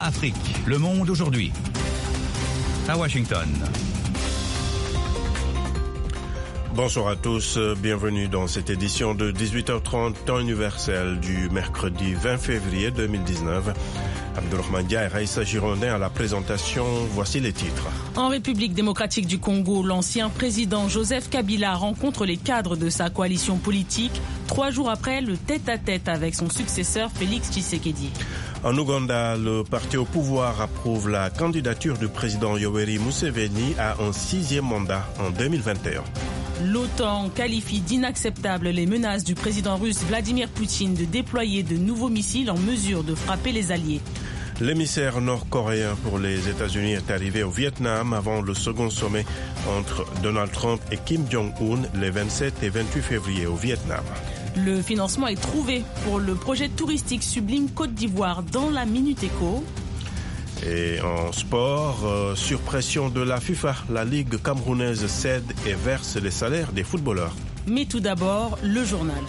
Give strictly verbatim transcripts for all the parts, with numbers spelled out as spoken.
Afrique, le monde aujourd'hui. À Washington. Bonsoir à tous, bienvenue dans cette édition de dix-huit heures trente, temps universel du mercredi vingt février deux mille dix-neuf. Abdourahmane Dia et Raïssa Girondin à la présentation, voici les titres. En République démocratique du Congo, l'ancien président Joseph Kabila rencontre les cadres de sa coalition politique, trois jours après le tête-à-tête avec son successeur Félix Tshisekedi. En Ouganda, le parti au pouvoir approuve la candidature du président Yoweri Museveni à un sixième mandat en deux mille vingt et un. L'OTAN qualifie d'inacceptables les menaces du président russe Vladimir Poutine de déployer de nouveaux missiles en mesure de frapper les alliés. L'émissaire nord-coréen pour les États-Unis est arrivé au Vietnam avant le second sommet entre Donald Trump et Kim Jong-un les vingt-sept et vingt-huit février au Vietnam. Le financement est trouvé pour le projet touristique Sublime Côte d'Ivoire dans la Minute Éco. Et en sport, euh, sur pression de la FIFA, la Ligue camerounaise cède et verse les salaires des footballeurs. Mais tout d'abord, le journal.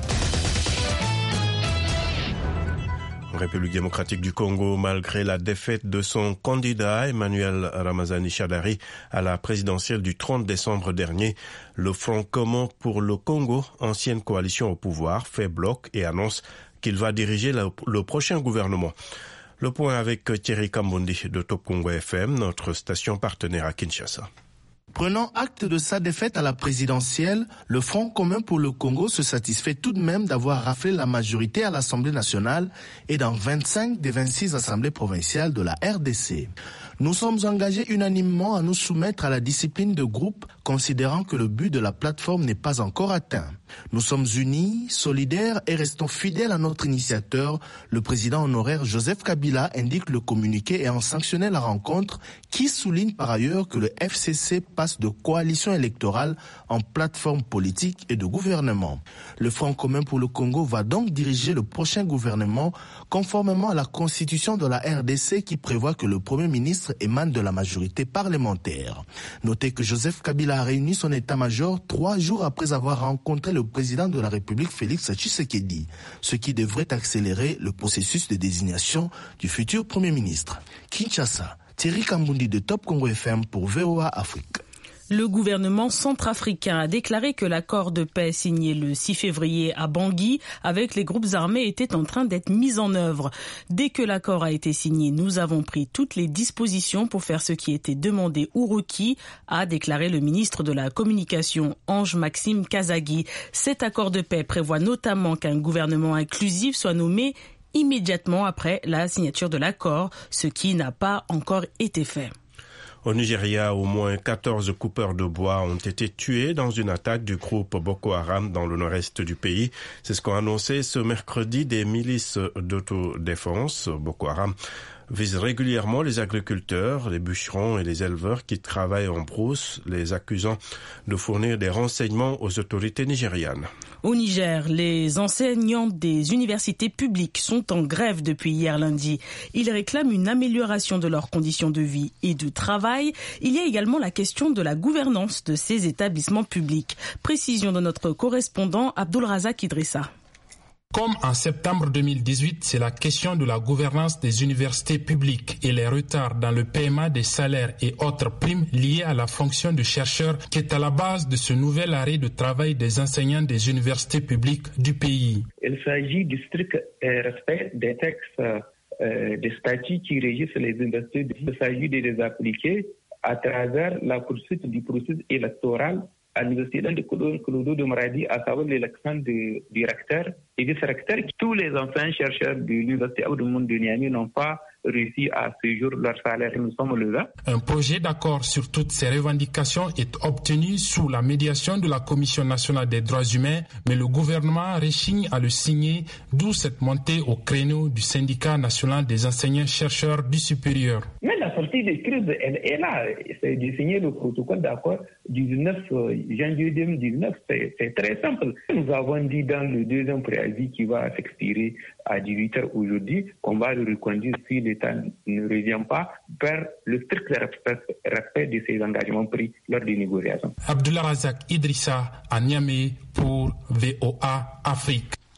En République démocratique du Congo, malgré la défaite de son candidat Emmanuel Ramazani Shadari à la présidentielle du trente décembre dernier, le Front commun pour le Congo, ancienne coalition au pouvoir, fait bloc et annonce qu'il va diriger le, le prochain gouvernement. Le point avec Thierry Kambundi de Top Congo F M, notre station partenaire à Kinshasa. Prenant acte de sa défaite à la présidentielle, le Front commun pour le Congo se satisfait tout de même d'avoir raflé la majorité à l'Assemblée nationale et dans vingt-cinq des vingt-six assemblées provinciales de la R D C. Nous sommes engagés unanimement à nous soumettre à la discipline de groupe, considérant que le but de la plateforme n'est pas encore atteint. Nous sommes unis, solidaires et restons fidèles à notre initiateur, le président honoraire Joseph Kabila, indique le communiqué et en sanctionné la rencontre, qui souligne par ailleurs que le F C C passe de coalition électorale en plateforme politique et de gouvernement. Le Front commun pour le Congo va donc diriger le prochain gouvernement conformément à la constitution de la R D C qui prévoit que le Premier ministre émane de la majorité parlementaire. Notez que Joseph Kabila a réuni son état-major trois jours après avoir rencontré le président de la République Félix Tshisekedi, ce qui devrait accélérer le processus de désignation du futur Premier ministre. Kinshasa, Thierry Kambundi de Top Congo F M pour V O A Afrique. Le gouvernement centrafricain a déclaré que l'accord de paix signé le six février à Bangui avec les groupes armés était en train d'être mis en œuvre. Dès que l'accord a été signé, nous avons pris toutes les dispositions pour faire ce qui était demandé ou requis, a déclaré le ministre de la Communication, Ange-Maxime Kazagui. Cet accord de paix prévoit notamment qu'un gouvernement inclusif soit nommé immédiatement après la signature de l'accord, ce qui n'a pas encore été fait. Au Nigeria, au moins quatorze coupeurs de bois ont été tués dans une attaque du groupe Boko Haram dans le nord-est du pays. C'est ce qu'ont annoncé ce mercredi des milices d'autodéfense. Boko Haram vise régulièrement les agriculteurs, les bûcherons et les éleveurs qui travaillent en brousse, les accusant de fournir des renseignements aux autorités nigérianes. Au Niger, les enseignants des universités publiques sont en grève depuis hier lundi. Ils réclament une amélioration de leurs conditions de vie et de travail. Il y a également la question de la gouvernance de ces établissements publics. Précision de notre correspondant Abdulrazak Idrissa. Comme en septembre deux mille dix-huit, c'est la question de la gouvernance des universités publiques et les retards dans le paiement des salaires et autres primes liées à la fonction de chercheur qui est à la base de ce nouvel arrêt de travail des enseignants des universités publiques du pays. Il s'agit du strict respect des textes, euh, des statuts qui régissent les universités. Il s'agit de les appliquer à travers la poursuite du processus électoral à l'université de Clodo de Maradi, à savoir l'élection du recteur et vice-recteur. Tous les anciens chercheurs de l'université Abdoumoun de Niamey n'ont pas réussi à ce jour leur salaire. Nous sommes le vingt. Un projet d'accord sur toutes ces revendications est obtenu sous la médiation de la Commission nationale des droits humains, mais le gouvernement rechigne à le signer, d'où cette montée au créneau du syndicat national des enseignants-chercheurs du supérieur. Mais la sortie de crise, elle est là. C'est de signer le protocole d'accord du dix-neuf janvier deux mille dix-neuf. C'est, c'est très simple. Nous avons dit dans le deuxième préavis qui va s'expirer à dix-huit heures aujourd'hui qu'on va le reconduire si l'État ne revient pas vers le strict respect de ses engagements pris lors des négociations. Abdullah Razak Idrissa à Niamey pour V O A Afrique.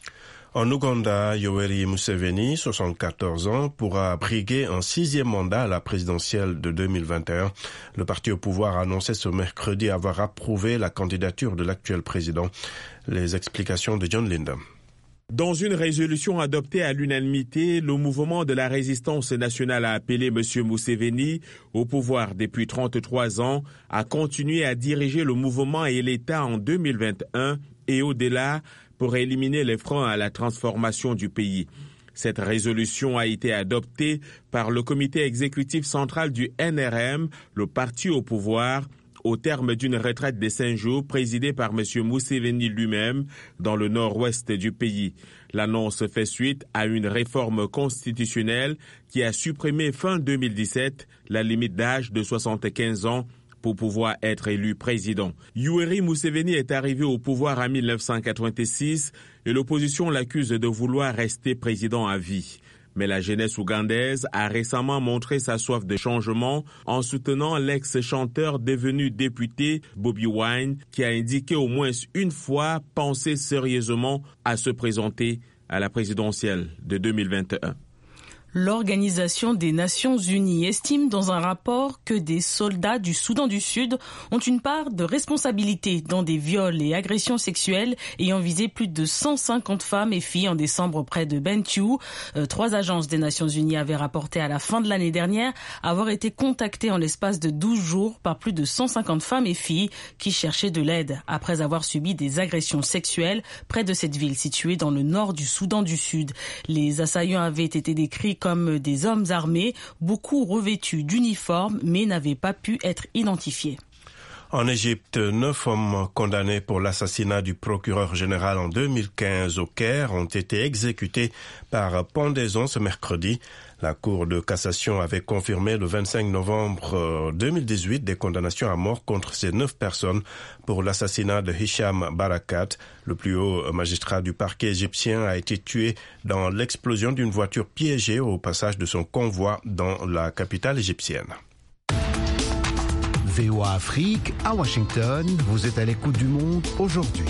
En Ouganda, Yoweri Museveni, soixante-quatorze ans, pourra briguer un sixième mandat à la présidentielle de deux mille vingt et un. Le parti au pouvoir a annoncé ce mercredi avoir approuvé la candidature de l'actuel président. Les explications de John Linda. Dans une résolution adoptée à l'unanimité, le mouvement de la résistance nationale a appelé M. Museveni, au pouvoir depuis trente-trois ans, à continuer à diriger le mouvement et l'État en deux mille vingt et un et au-delà pour éliminer les freins à la transformation du pays. Cette résolution a été adoptée par le comité exécutif central du N R M, le parti au pouvoir, au terme d'une retraite de cinq jours présidée par M. Museveni lui-même dans le nord-ouest du pays. L'annonce fait suite à une réforme constitutionnelle qui a supprimé fin deux mille dix-sept la limite d'âge de soixante-quinze ans pour pouvoir être élu président. Yoweri Museveni est arrivé au pouvoir en mille neuf cent quatre-vingt-six et l'opposition l'accuse de vouloir rester président à vie. Mais la jeunesse ougandaise a récemment montré sa soif de changement en soutenant l'ex-chanteur devenu député Bobi Wine, qui a indiqué au moins une fois penser sérieusement à se présenter à la présidentielle de deux mille vingt et un. L'Organisation des Nations Unies estime dans un rapport que des soldats du Soudan du Sud ont une part de responsabilité dans des viols et agressions sexuelles ayant visé plus de cent cinquante femmes et filles en décembre près de Bentiu. Euh, trois agences des Nations Unies avaient rapporté à la fin de l'année dernière avoir été contactées en l'espace de douze jours par plus de cent cinquante femmes et filles qui cherchaient de l'aide après avoir subi des agressions sexuelles près de cette ville située dans le nord du Soudan du Sud. Les assaillants avaient été décrits comme des hommes armés, beaucoup revêtus d'uniformes, mais n'avaient pas pu être identifiés. En Égypte, neuf hommes condamnés pour l'assassinat du procureur général en deux mille quinze au Caire ont été exécutés par pendaison ce mercredi. La Cour de cassation avait confirmé le vingt-cinq novembre deux mille dix-huit des condamnations à mort contre ces neuf personnes pour l'assassinat de Hicham Barakat. Le plus haut magistrat du parquet égyptien a été tué dans l'explosion d'une voiture piégée au passage de son convoi dans la capitale égyptienne. V O A Afrique, à Washington, vous êtes à l'écoute du monde aujourd'hui.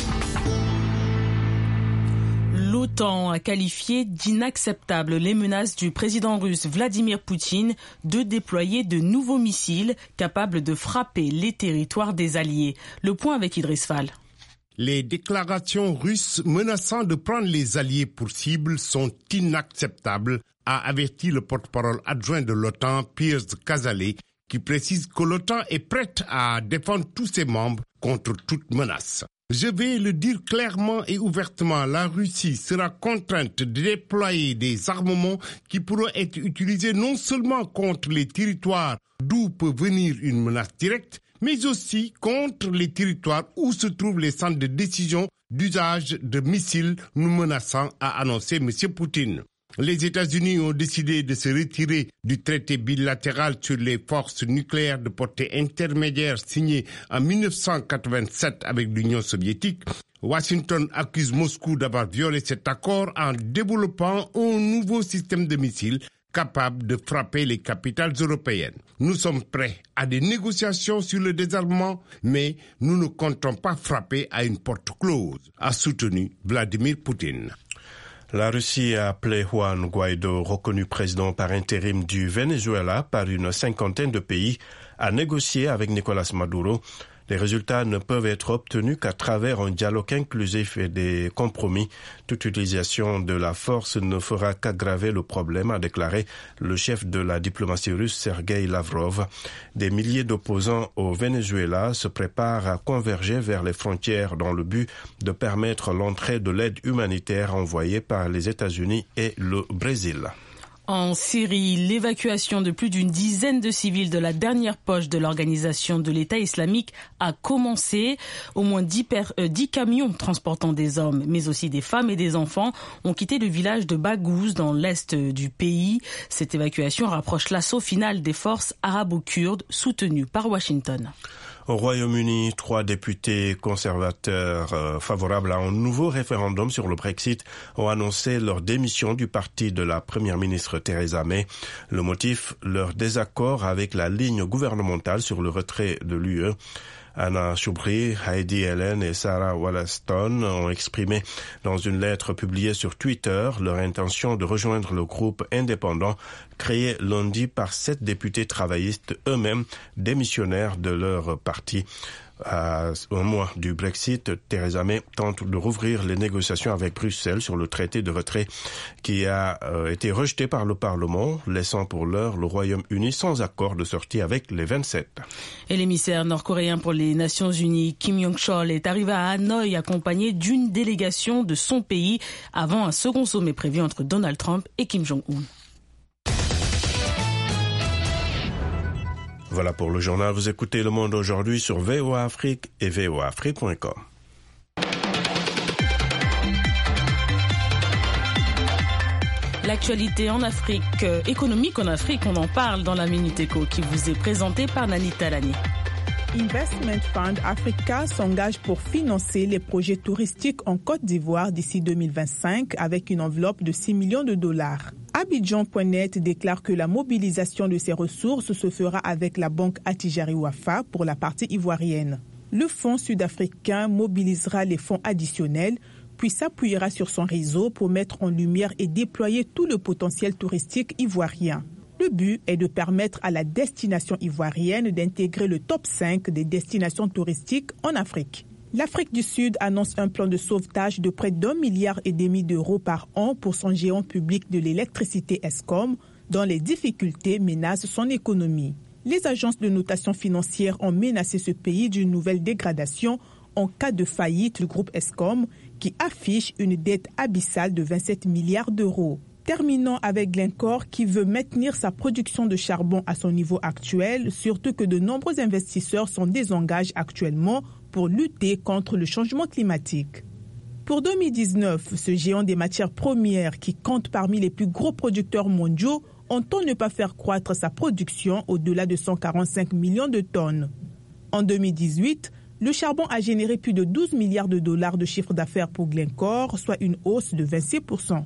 L'OTAN a qualifié d'inacceptables les menaces du président russe Vladimir Poutine de déployer de nouveaux missiles capables de frapper les territoires des alliés. Le point avec Idriss Fall. Les déclarations russes menaçant de prendre les alliés pour cible sont inacceptables, a averti le porte-parole adjoint de l'OTAN, Piers Cazalet, qui précise que l'OTAN est prête à défendre tous ses membres contre toute menace. Je vais le dire clairement et ouvertement, la Russie sera contrainte de déployer des armements qui pourront être utilisés non seulement contre les territoires d'où peut venir une menace directe, mais aussi contre les territoires où se trouvent les centres de décision d'usage de missiles nous menaçant, a annoncé M. Poutine. Les États-Unis ont décidé de se retirer du traité bilatéral sur les forces nucléaires de portée intermédiaire signé en mille neuf cent quatre-vingt-sept avec l'Union soviétique. Washington accuse Moscou d'avoir violé cet accord en développant un nouveau système de missiles capable de frapper les capitales européennes. Nous sommes prêts à des négociations sur le désarmement, mais nous ne comptons pas frapper à une porte close, a soutenu Vladimir Poutine. La Russie a appelé Juan Guaido, reconnu président par intérim du Venezuela par une cinquantaine de pays, à négocier avec Nicolas Maduro. Les résultats ne peuvent être obtenus qu'à travers un dialogue inclusif et des compromis. Toute utilisation de la force ne fera qu'aggraver le problème, a déclaré le chef de la diplomatie russe Sergei Lavrov. Des milliers d'opposants au Venezuela se préparent à converger vers les frontières dans le but de permettre l'entrée de l'aide humanitaire envoyée par les États-Unis et le Brésil. En Syrie, l'évacuation de plus d'une dizaine de civils de la dernière poche de l'organisation de l'État islamique a commencé. Au moins dix, per, euh, dix camions transportant des hommes, mais aussi des femmes et des enfants, ont quitté le village de Baghouz dans l'est du pays. Cette évacuation rapproche l'assaut final des forces arabo-kurdes soutenues par Washington. Au Royaume-Uni, trois députés conservateurs euh, favorables à un nouveau référendum sur le Brexit ont annoncé leur démission du parti de la première ministre Theresa May. Le motif, leur désaccord avec la ligne gouvernementale sur le retrait de l'U E. Anna Choubri, Heidi Helen et Sarah Wollaston ont exprimé dans une lettre publiée sur Twitter leur intention de rejoindre le groupe indépendant créé lundi par sept députés travaillistes eux-mêmes démissionnaires de leur parti. À un mois du Brexit, Theresa May tente de rouvrir les négociations avec Bruxelles sur le traité de retrait qui a euh, été rejeté par le Parlement, laissant pour l'heure le Royaume-Uni sans accord de sortie avec les vingt-sept. Et l'émissaire nord-coréen pour les Nations Unies, Kim Yong-chol, est arrivé à Hanoï accompagné d'une délégation de son pays avant un second sommet prévu entre Donald Trump et Kim Jong-un. Voilà pour le journal. Vous écoutez Le Monde aujourd'hui sur V O A Afrique et V O A Afrique point com. L'actualité en Afrique, euh, économique en Afrique, on en parle dans la Minute Éco qui vous est présentée par Nani Talani. Investment Fund Africa s'engage pour financer les projets touristiques en Côte d'Ivoire d'ici deux mille vingt-cinq avec une enveloppe de six millions de dollars. Abidjan point net déclare que la mobilisation de ces ressources se fera avec la banque Attijari Wafa pour la partie ivoirienne. Le fonds sud-africain mobilisera les fonds additionnels puis s'appuiera sur son réseau pour mettre en lumière et déployer tout le potentiel touristique ivoirien. Le but est de permettre à la destination ivoirienne d'intégrer le top cinq des destinations touristiques en Afrique. L'Afrique du Sud annonce un plan de sauvetage de près d'un milliard et demi d'euros par an pour son géant public de l'électricité Eskom, dont les difficultés menacent son économie. Les agences de notation financière ont menacé ce pays d'une nouvelle dégradation en cas de faillite du groupe Eskom, qui affiche une dette abyssale de vingt-sept milliards d'euros. Terminons avec Glencore qui veut maintenir sa production de charbon à son niveau actuel, surtout que de nombreux investisseurs s'en désengagent actuellement pour lutter contre le changement climatique. Pour deux mille dix-neuf, ce géant des matières premières qui compte parmi les plus gros producteurs mondiaux entend ne pas faire croître sa production au-delà de cent quarante-cinq millions de tonnes. En deux mille dix-huit, le charbon a généré plus de douze milliards de dollars de chiffre d'affaires pour Glencore, soit une hausse de vingt-six pour cent.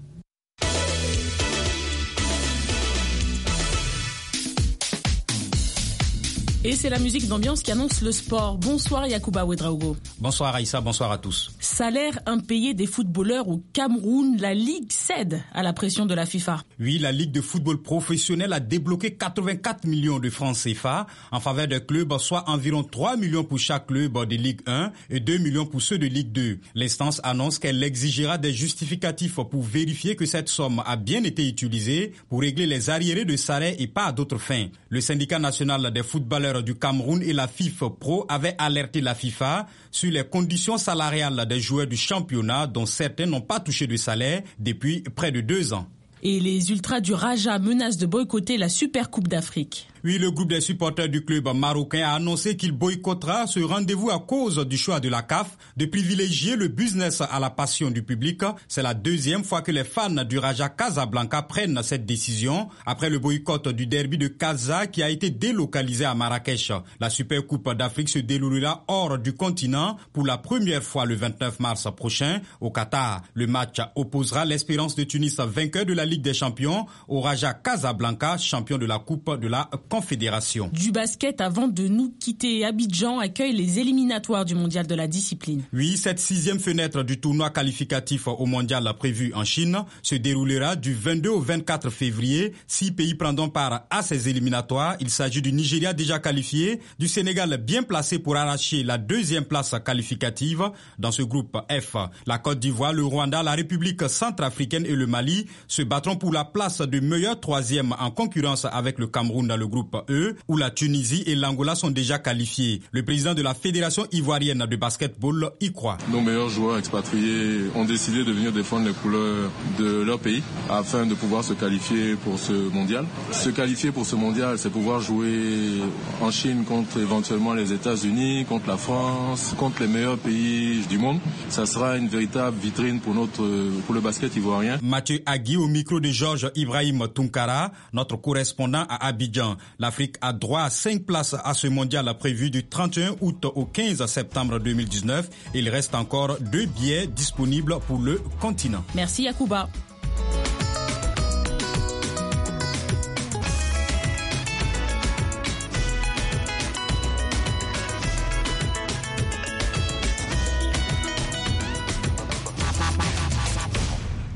Et c'est la musique d'ambiance qui annonce le sport. Bonsoir Yacouba Ouedraogo. Bonsoir Aïssa, bonsoir à tous. Salaire impayé des footballeurs au Cameroun, la Ligue cède à la pression de la FIFA. Oui, la Ligue de football professionnel a débloqué quatre-vingt-quatre millions de francs C F A en faveur des clubs, soit environ trois millions pour chaque club de Ligue un et deux millions pour ceux de Ligue deux. L'instance annonce qu'elle exigera des justificatifs pour vérifier que cette somme a bien été utilisée pour régler les arriérés de salaire et pas à d'autres fins. Le syndicat national des footballeurs du Cameroun et la FIFA Pro avaient alerté la FIFA sur les conditions salariales des joueurs du championnat dont certains n'ont pas touché de salaire depuis près de deux ans. Et les ultras du Raja menacent de boycotter la Super Coupe d'Afrique. Oui, le groupe des supporters du club marocain a annoncé qu'il boycottera ce rendez-vous à cause du choix de la C A F de privilégier le business à la passion du public. C'est la deuxième fois que les fans du Raja Casablanca prennent cette décision après le boycott du derby de Casa qui a été délocalisé à Marrakech. La Super Coupe d'Afrique se déroulera hors du continent pour la première fois le vingt-neuf mars prochain au Qatar. Le match opposera l'Espérance de Tunis, vainqueur de la Ligue des Champions, au Raja Casablanca, champion de la Coupe de la Confédération. Du basket avant de nous quitter, Abidjan accueille les éliminatoires du mondial de la discipline. Oui, cette sixième fenêtre du tournoi qualificatif au mondial prévu en Chine se déroulera du vingt-deux au vingt-quatre février. Six pays prendront part à ces éliminatoires. Il s'agit du Nigeria déjà qualifié, du Sénégal bien placé pour arracher la deuxième place qualificative dans ce groupe F. La Côte d'Ivoire, le Rwanda, la République centrafricaine et le Mali se battront pour la place de meilleur troisième en concurrence avec le Cameroun dans le groupe E, où la Tunisie et l'Angola sont déjà qualifiés. Le président de la Fédération ivoirienne de basketball y croit. Nos meilleurs joueurs expatriés ont décidé de venir défendre les couleurs de leur pays afin de pouvoir se qualifier pour ce mondial. Se qualifier pour ce mondial, c'est pouvoir jouer en Chine contre éventuellement les États-Unis, contre la France, contre les meilleurs pays du monde. Ça sera une véritable vitrine pour notre pour le basket ivoirien. Mathieu Agui au micro de Georges Ibrahim Tunkara, notre correspondant à Abidjan. L'Afrique a droit à cinq places à ce mondial prévu du trente et un août au quinze septembre deux mille dix-neuf. Il reste encore deux billets disponibles pour le continent. Merci Yacouba.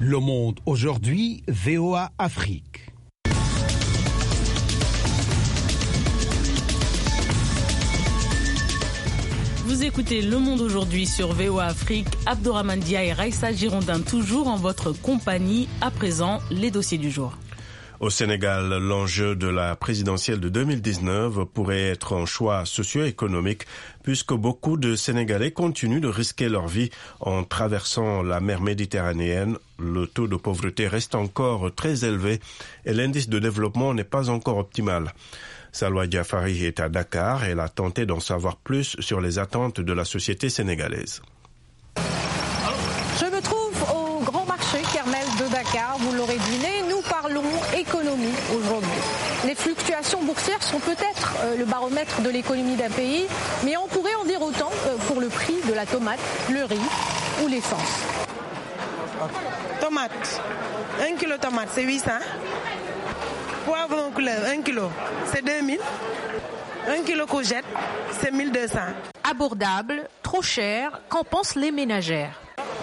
Le Monde aujourd'hui, V O A Afrique. Vous écoutez Le Monde aujourd'hui sur V O A Afrique. Abdourahmane Dia et Raïssa Girondin toujours en votre compagnie. À présent, les dossiers du jour. Au Sénégal, l'enjeu de la présidentielle de deux mille dix-neuf pourrait être un choix socio-économique puisque beaucoup de Sénégalais continuent de risquer leur vie en traversant la mer Méditerranéenne. Le taux de pauvreté reste encore très élevé et l'indice de développement n'est pas encore optimal. Salwa Jafari est à Dakar. Elle a tenté d'en savoir plus sur les attentes de la société sénégalaise. Je me trouve au grand marché Kermel de Dakar. Vous l'aurez deviné, nous parlons économie aujourd'hui. Les fluctuations boursières sont peut-être euh, le baromètre de l'économie d'un pays, mais on pourrait en dire autant euh, pour le prix de la tomate, le riz ou l'essence. Tomate, un kilo de tomate, c'est huit cents. Poivron couleur, un kilo, c'est deux mille. Un kilo courgette, c'est mille deux cents. Abordable, trop cher, qu'en pensent les ménagères?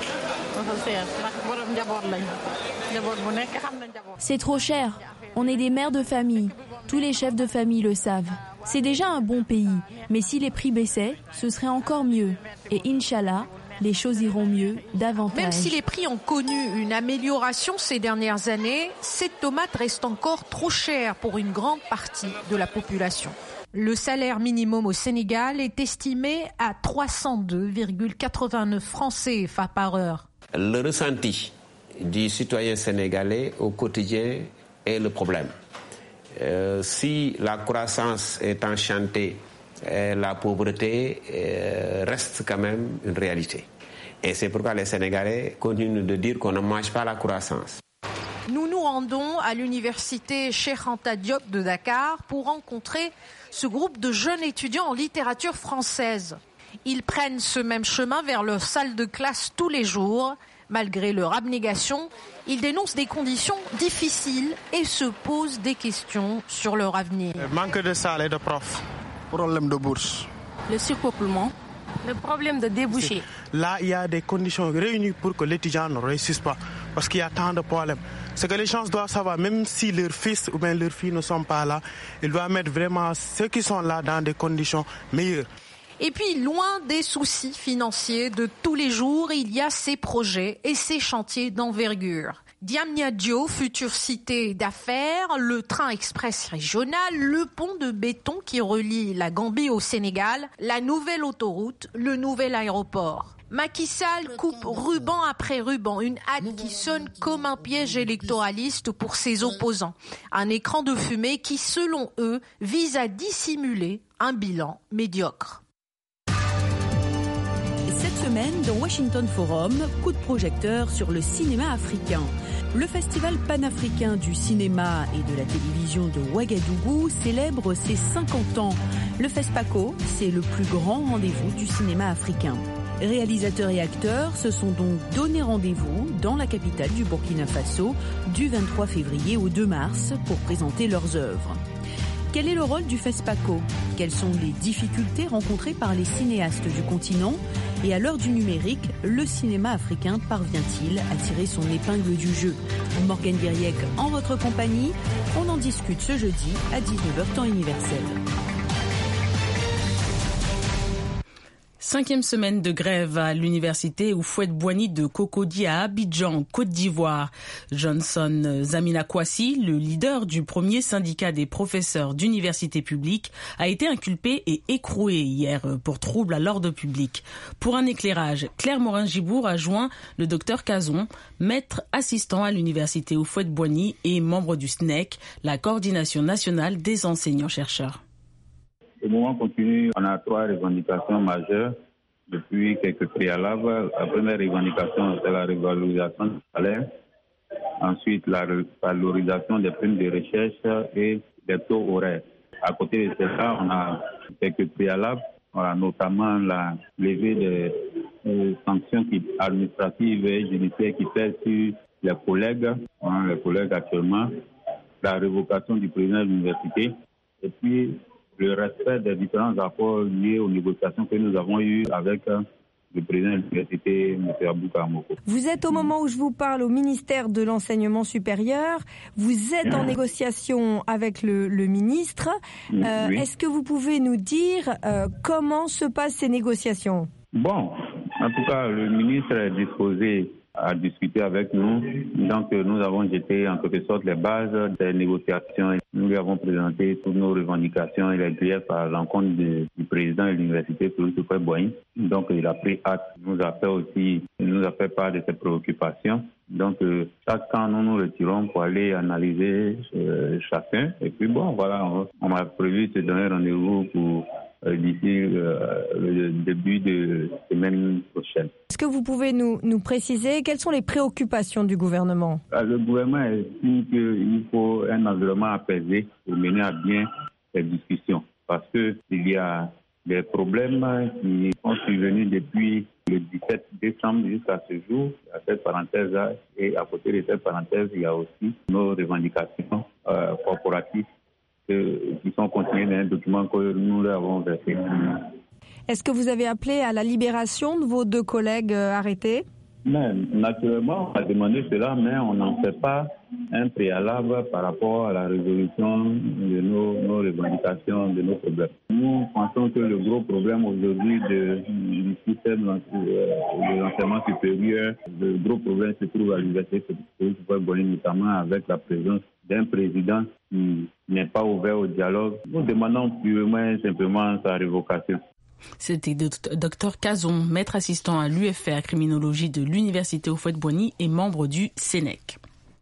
C'est trop cher. On est des mères de famille. Tous les chefs de famille le savent. C'est déjà un bon pays, mais si les prix baissaient, ce serait encore mieux. Et Inch'Allah, les choses iront mieux, davantage. Même si les prix ont connu une amélioration ces dernières années, cette tomate reste encore trop chère pour une grande partie de la population. Le salaire minimum au Sénégal est estimé à trois cent deux virgule quatre-vingt-neuf francs C F A par heure. Le ressenti du citoyen sénégalais au quotidien est le problème. Euh, si la croissance est enchantée, euh, la pauvreté euh, reste quand même une réalité. Et c'est pourquoi les Sénégalais continuent de dire qu'on ne mange pas la croissance. Nous nous rendons à l'université Cheikh Anta Diop de Dakar pour rencontrer ce groupe de jeunes étudiants en littérature française. Ils prennent ce même chemin vers leur salle de classe tous les jours. Malgré leur abnégation, ils dénoncent des conditions difficiles et se posent des questions sur leur avenir. Le manque de salles et de profs, problème de bourse. Le surpeuplement, le problème de débouchés. Là, il y a des conditions réunies pour que l'étudiant ne réussisse pas, parce qu'il y a tant de problèmes. Ce que les gens doivent savoir, même si leurs fils ou bien leurs filles ne sont pas là, ils doivent mettre vraiment ceux qui sont là dans des conditions meilleures. Et puis, loin des soucis financiers de tous les jours, il y a ces projets et ces chantiers d'envergure. Diamniadio, future cité d'affaires, le train express régional, le pont de béton qui relie la Gambie au Sénégal, la nouvelle autoroute, le nouvel aéroport. Macky Sall coupe ruban après ruban, une hâte qui sonne comme un piège électoraliste pour ses opposants. Un écran de fumée qui, selon eux, vise à dissimuler un bilan médiocre. Cette semaine, dans Washington Forum, coup de projecteur sur le cinéma africain. Le festival panafricain du cinéma et de la télévision de Ouagadougou célèbre ses cinquante ans. Le FESPACO, c'est le plus grand rendez-vous du cinéma africain. Réalisateurs et acteurs se sont donc donné rendez-vous dans la capitale du Burkina Faso du vingt-trois février au deux mars pour présenter leurs œuvres. Quel est le rôle du FESPACO? Quelles sont les difficultés rencontrées par les cinéastes du continent? Et à l'heure du numérique, le cinéma africain parvient-il à tirer son épingle du jeu? Morgane Guiriec en votre compagnie. On en discute ce jeudi à dix-neuf heures temps universel. Cinquième semaine de grève à l'université Houphouët-Boigny de Cocody à Abidjan, Côte d'Ivoire. Johnson Zamina Kouassi, le leader du premier syndicat des professeurs d'université publique, a été inculpé et écroué hier pour trouble à l'ordre public. Pour un éclairage, Claire Morin-Gibour a joint le docteur Cazon, maître assistant à l'université Houphouët-Boigny et membre du S N E C, la coordination nationale des enseignants-chercheurs. Le mouvement continue. On a trois revendications majeures depuis quelques préalables. La première revendication, c'est la revalorisation du salaire. Ensuite, la valorisation des primes de recherche et des taux horaires. À côté de cela, on a quelques préalables. On a notamment la levée des, des sanctions administratives et judiciaires qui pèsent sur les collègues, hein, les collègues actuellement, la révocation du président de l'université et puis le respect des différents accords liés aux négociations que nous avons eues avec le président de l'université, M. Abouka Amoko. Vous êtes au moment où je vous parle au ministère de l'Enseignement supérieur. Vous êtes en négociation avec le, le ministre. Euh, oui. Est-ce que vous pouvez nous dire euh, comment se passent ces négociations? Bon, en tout cas, le ministre est disposé à discuter avec nous. Donc, nous avons jeté en quelque sorte les bases des négociations. Nous lui avons présenté toutes nos revendications et les griefs à l'encontre du, du président de l'université, Christopher Boigny. Donc, il a pris acte. Il nous a fait aussi, il nous a fait part de ses préoccupations. Donc, euh, chaque temps, nous nous retirons pour aller analyser euh, chacun. Et puis, bon, voilà, on, on a prévu de se donner rendez-vous pour d'ici euh, le début de semaine prochaine. Est-ce que vous pouvez nous, nous préciser quelles sont les préoccupations du gouvernement? Le gouvernement estime qu'il faut un environnement apaisé pour mener à bien ces discussions parce qu'il y a des problèmes qui sont survenus depuis le dix-sept décembre jusqu'à ce jour, à cette parenthèse-là, et à côté de cette parenthèse, il y a aussi nos revendications euh, corporatives qui sont contenues dans un document que nous leur avons versé. Est-ce que vous avez appelé à la libération de vos deux collègues arrêtés? Mais, naturellement, on a demandé cela, mais on n'en fait pas un préalable par rapport à la résolution de nos, nos revendications, de nos problèmes. Nous pensons que le gros problème aujourd'hui de, du système de l'enseignement supérieur, le gros problème se trouve à l'université, notamment avec la présence d'un président qui n'est pas ouvert au dialogue. Nous demandons purement et simplement sa révocation. C'était Dr Kazon, maître assistant à l'U F R criminologie de l'Université Houphouët-Boigny et membre du Sénèc.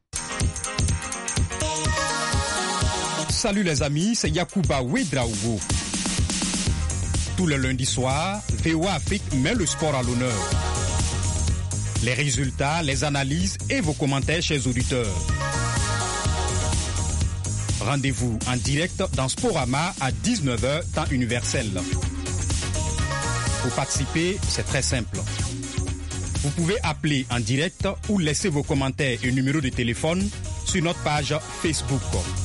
Salut les amis, c'est Yacouba Ouedraogo. Tous les lundis soirs, V O A Afrique met le sport à l'honneur. Les résultats, les analyses et vos commentaires, chers auditeurs. Rendez-vous en direct dans Sporama à dix-neuf heures, temps universel. Pour participer, c'est très simple. Vous pouvez appeler en direct ou laisser vos commentaires et numéros de téléphone sur notre page Facebook.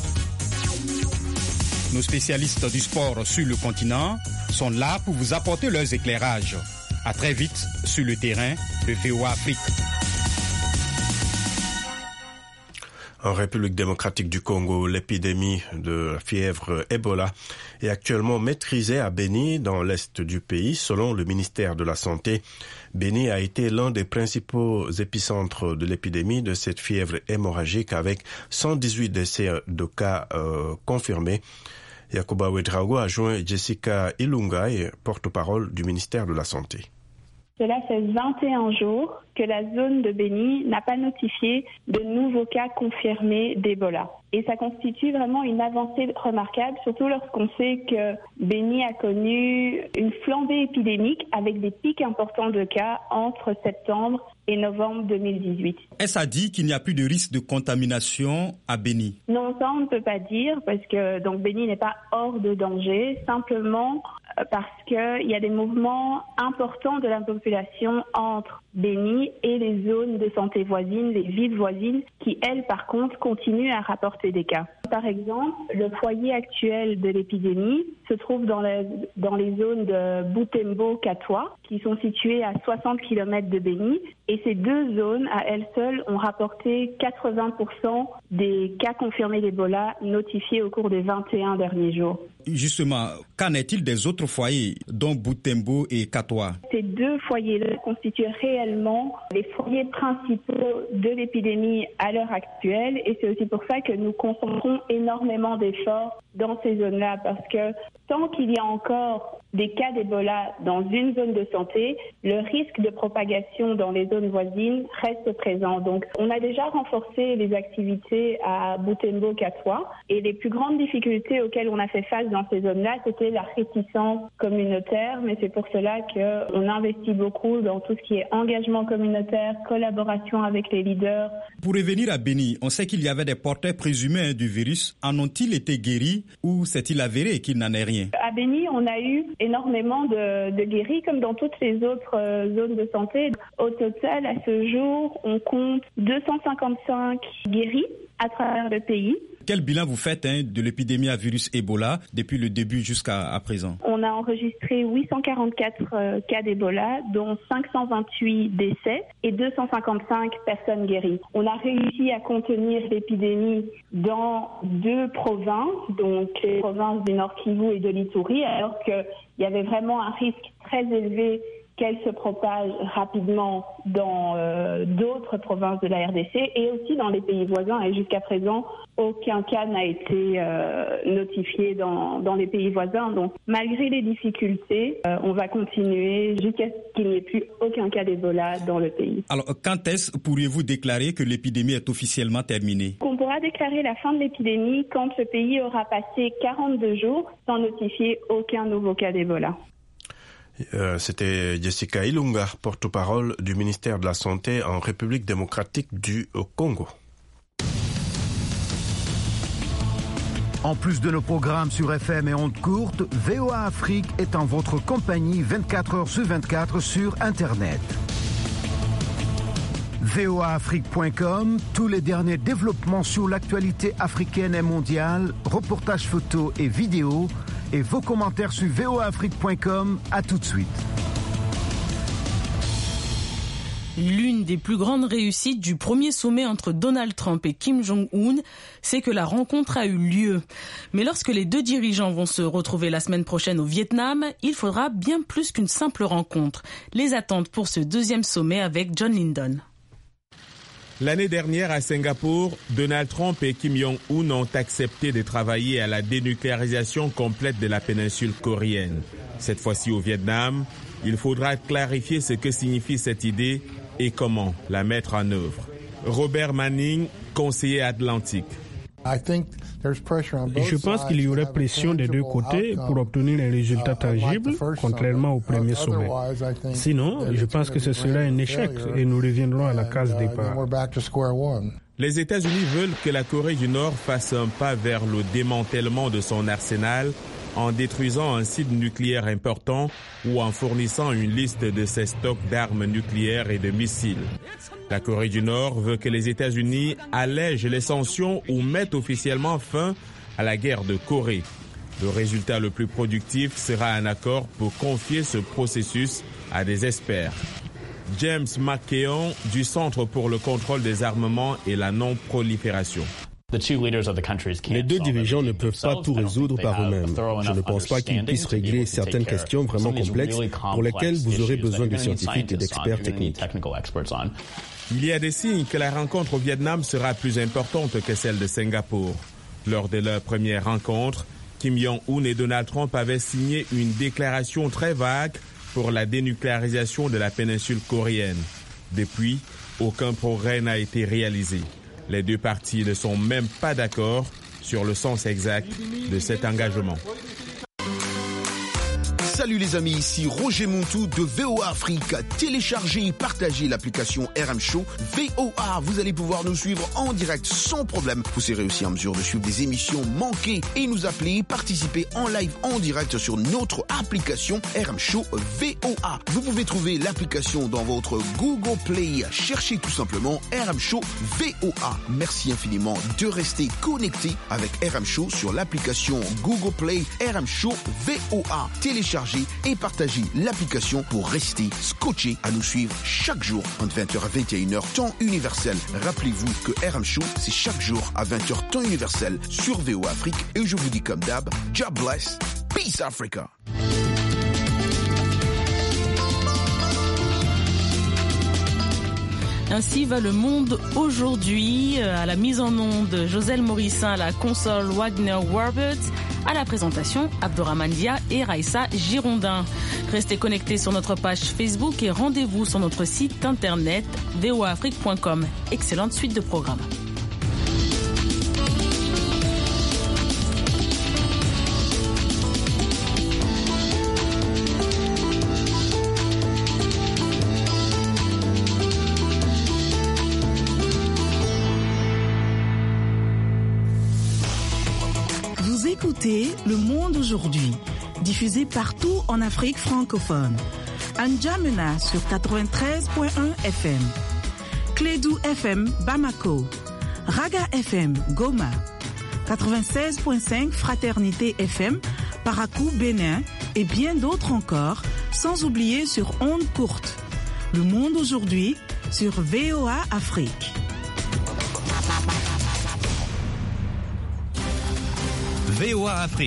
Nos spécialistes du sport sur le continent sont là pour vous apporter leurs éclairages. À très vite sur le terrain de V O A Afrique. En République démocratique du Congo, l'épidémie de fièvre Ebola est actuellement maîtrisée à Beni, dans l'est du pays, selon le ministère de la Santé. Beni a été l'un des principaux épicentres de l'épidémie de cette fièvre hémorragique avec cent dix-huit décès de cas euh, confirmés. Yacouba Ouedraogo a joint Jessica Ilunga, porte-parole du ministère de la Santé. Cela fait vingt et un jours que la zone de Beni n'a pas notifié de nouveaux cas confirmés d'Ebola. Et ça constitue vraiment une avancée remarquable, surtout lorsqu'on sait que Beni a connu une flambée épidémique avec des pics importants de cas entre septembre et novembre deux mille dix-huit. Est-ce à dire qu'il n'y a plus de risque de contamination à Beni? Non, ça on ne peut pas dire parce que donc Beni n'est pas hors de danger, simplement parce qu'il y a des mouvements importants de la population entre Beni et les zones de santé voisines, les villes voisines, qui elles par contre continuent à rapporter des cas. Par exemple, le foyer actuel de l'épidémie se trouve dans, les, dans les zones de Butembo-Katwa, qui sont situées à soixante kilomètres de Beni, et ces deux zones, à elles seules, ont rapporté quatre-vingts pour cent des cas confirmés d'Ebola notifiés au cours des vingt et un derniers jours. Justement, qu'en est-il des autres foyers, dont Butembo et Katwa? Ces deux foyers-là constituent réellement les foyers principaux de l'épidémie à l'heure actuelle, et c'est aussi pour ça que nous concentrons énormément d'efforts dans ces zones-là, parce que tant qu'il y a encore des cas d'Ebola dans une zone de santé, le risque de propagation dans les zones voisines reste présent. Donc, on a déjà renforcé les activités à Butembo-Katwa, et les plus grandes difficultés auxquelles on a fait face dans ces zones-là, c'était la réticence communautaire, mais c'est pour cela qu'on investit beaucoup dans tout ce qui est engagement communautaire, collaboration avec les leaders. Pour revenir à Beni, on sait qu'il y avait des porteurs présumés du virus. En ont-ils été guéris ou s'est-il avéré qu'il n'en est rien? À Beni, on a eu énormément de, de guéris, comme dans toutes les autres euh, zones de santé. Au total, à ce jour, on compte deux cent cinquante-cinq guéris à travers le pays. Quel bilan vous faites hein, de l'épidémie à virus Ebola depuis le début jusqu'à à présent? On a enregistré huit cent quarante-quatre euh, cas d'Ebola, dont cinq cent vingt-huit décès et deux cent cinquante-cinq personnes guéries. On a réussi à contenir l'épidémie dans deux provinces, donc les provinces du Nord Kivu et de l'Ituri, alors qu'il y avait vraiment un risque très élevé qu'elle se propage rapidement dans euh, d'autres provinces de la R D C et aussi dans les pays voisins. Et jusqu'à présent, aucun cas n'a été euh, notifié dans, dans les pays voisins. Donc, malgré les difficultés, euh, on va continuer jusqu'à ce qu'il n'y ait plus aucun cas d'Ebola dans le pays. Alors, quand est-ce pourriez-vous déclarer que l'épidémie est officiellement terminée? On pourra déclarer la fin de l'épidémie quand le pays aura passé quarante-deux jours sans notifier aucun nouveau cas d'Ebola. Euh, c'était Jessica Ilunga, porte-parole du ministère de la Santé en République démocratique du Congo. En plus de nos programmes sur F M et ondes courtes, V O A Afrique est en votre compagnie vingt-quatre heures sur vingt-quatre sur Internet. V O A Afrique point com, tous les derniers développements sur l'actualité africaine et mondiale, reportages photos et vidéos, et vos commentaires sur V O A Afrique point com. À tout de suite. L'une des plus grandes réussites du premier sommet entre Donald Trump et Kim Jong-un, c'est que la rencontre a eu lieu. Mais lorsque les deux dirigeants vont se retrouver la semaine prochaine au Vietnam, il faudra bien plus qu'une simple rencontre. Les attentes pour ce deuxième sommet avec John Lindon. L'année dernière à Singapour, Donald Trump et Kim Jong-un ont accepté de travailler à la dénucléarisation complète de la péninsule coréenne. Cette fois-ci au Vietnam, il faudra clarifier ce que signifie cette idée et comment la mettre en œuvre. Robert Manning, conseiller atlantique. Je pense qu'il y aurait pression des deux côtés pour obtenir un résultat tangible, contrairement au premier sommet. Sinon, je pense que ce serait un échec et nous reviendrons à la case départ. Les États-Unis veulent que la Corée du Nord fasse un pas vers le démantèlement de son arsenal en détruisant un site nucléaire important ou en fournissant une liste de ses stocks d'armes nucléaires et de missiles. La Corée du Nord veut que les États-Unis allègent les sanctions ou mettent officiellement fin à la guerre de Corée. Le résultat le plus productif sera un accord pour confier ce processus à des experts. James McKeon du Centre pour le contrôle des armements et la non-prolifération. Les deux dirigeants ne peuvent pas tout résoudre par eux-mêmes. Je ne pense pas qu'ils puissent régler certaines questions vraiment complexes pour lesquelles vous aurez besoin de scientifiques et d'experts techniques. Il y a des signes que la rencontre au Vietnam sera plus importante que celle de Singapour. Lors de leur première rencontre, Kim Jong-un et Donald Trump avaient signé une déclaration très vague pour la dénucléarisation de la péninsule coréenne. Depuis, aucun progrès n'a été réalisé. Les deux parties ne sont même pas d'accord sur le sens exact de cet engagement. Salut les amis, ici Roger Montou de V O A Afrique. Téléchargez et partagez l'application R M Show V O A. Vous allez pouvoir nous suivre en direct sans problème. Vous serez aussi en mesure de suivre des émissions manquées et nous appeler, participer en live en direct sur notre application R M Show V O A. Vous pouvez trouver l'application dans votre Google Play. Cherchez tout simplement R M Show V O A. Merci infiniment de rester connecté avec R M Show sur l'application Google Play R M Show V O A. Téléchargez et partagez l'application pour rester scotché à nous suivre chaque jour entre vingt heures à vingt et une heures temps universel. Rappelez-vous que R M Show, c'est chaque jour à vingt heures temps universel sur V O A Afrique et je vous dis comme d'hab, God bless, peace Africa. Ainsi va le monde aujourd'hui. À la mise en onde, Joselle Morissin, à la console Wagner Warbert, à la présentation Abdourahmane Dia et Raissa Girondin. Restez connectés sur notre page Facebook et rendez-vous sur notre site internet v o a afrique point com. Excellente suite de programmes. Écoutez Le Monde aujourd'hui, diffusé partout en Afrique francophone. N'Djamena sur quatre-vingt-treize point un F M, Clédou F M Bamako, Raga F M Goma, quatre-vingt-seize virgule cinq Fraternité F M, Parakou, Bénin et bien d'autres encore, sans oublier sur ondes courtes. Le monde aujourd'hui sur V O A Afrique. V O A Afrique.